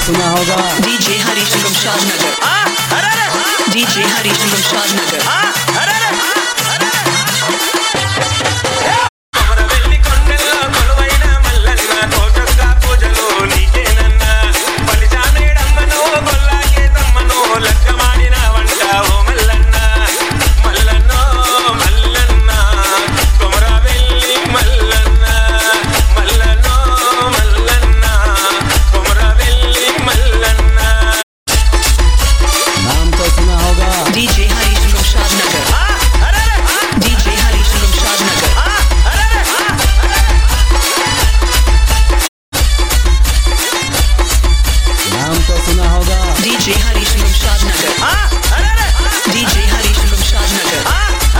सुना होगा DJ Harish from Shadnagar। DJ Harish from Shadnagar। DJ Harish from Shadnagar। DJ Harish from Shadnagar। नाम तो सुना होगा DJ Harish from Shadnagar। DJ Harish from Shadnagar।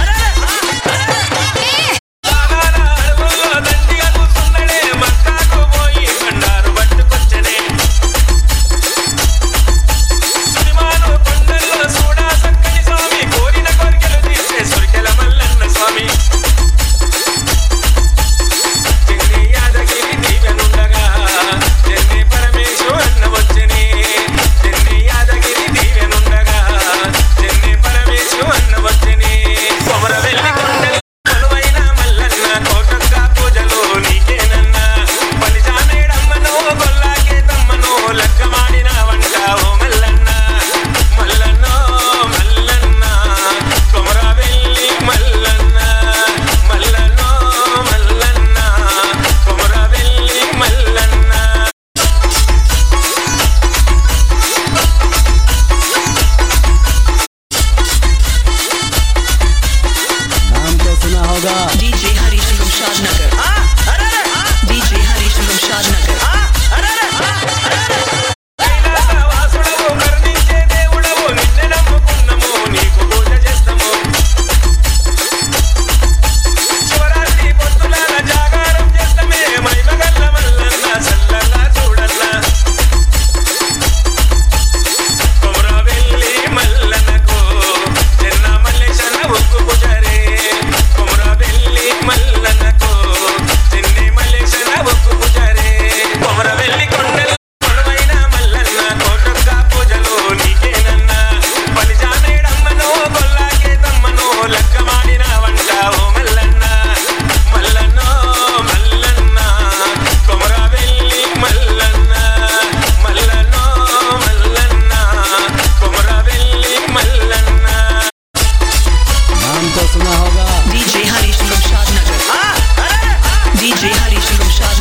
DJ Harish from Shadnagar। DJ Harish from Shadnagar। सुना होगा DJ Harish from Shadnagar। DJ Harish from Shadnagar।